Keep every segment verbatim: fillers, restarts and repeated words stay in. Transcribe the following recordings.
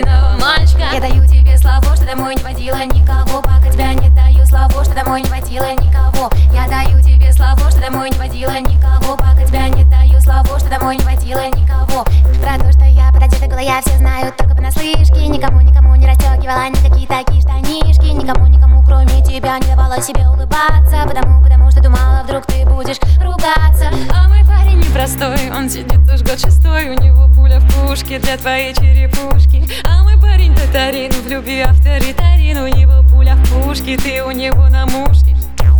невинного мальчика. Я даю тебе слово, что домой не водила никого, пока тебя не даю слово, что домой не водила никого. Я даю тебе слово, что домой не водила никого, пока тебя не даю слово, что домой не водила никого. Про то, что я пододета была, я все знаю только понаслышке. Никому, никому не расстегивала никакие такие штанишки. Никому, никому, кроме тебя, не давала себе улыбаться. Потому, потому что думала, вдруг ты будешь ругаться. А мой парень непростой, он сидит уж год шестой. У него пуля в пушке для твоей черепушки. А мой парень татарин, в любви авторитарин. У него пуля в пушке, ты у него на мушке.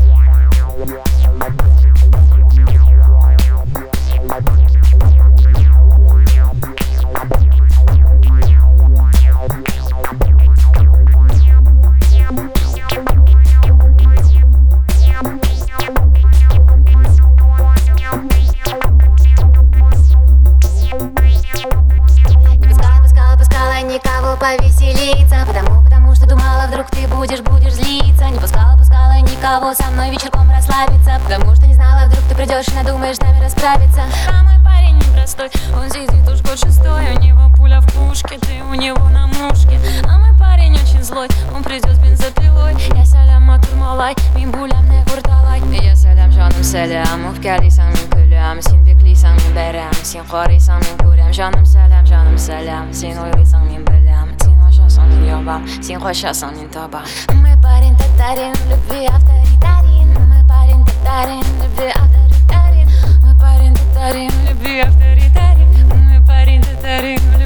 Никого повеселиться, потому, потому что думала, вдруг ты будешь, будешь злиться. Не пускала, пускала никого со мной вечерком расслабиться, потому что не знала, вдруг ты придешь и надумаешь с нами расправиться. А мой парень непростой, он сидит уж год шестой. У него пуля в пушке, ты у него на мушке. А мой парень очень злой, он придет с бензопилой. Я сәлем матурмалай, мин бүләмне курталай. Я сәлем жаным сәлем, үпкәлисәң мин көләм. Син биклисәң мин бәрәм, син карыйсаң мин күрәм. Жаным сәлем, жаным сәлем, син уйлыйсаң мин беләм. Син ачасың мин ябам, син качасың мин табам. Мой парень татарин, в любви авторитарин. Мой парень татарин, в любви авторитарин. Мой парень татарин, в любви авторитарин. Мой парень татарин, в любви авторитарин.